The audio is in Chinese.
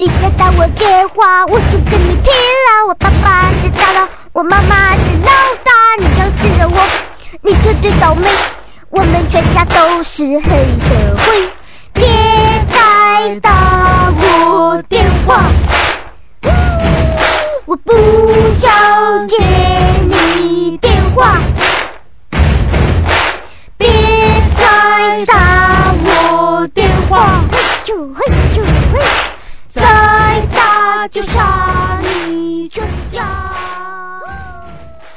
你再打我电话，我就跟你拼了。我爸爸是大佬，我妈妈是老大，你要是惹我，你绝对倒霉。我们全家都是黑社会，别再打我电话，我不想接你电话。别再打我电话，嘿咻嘿咻嘿，再打就杀。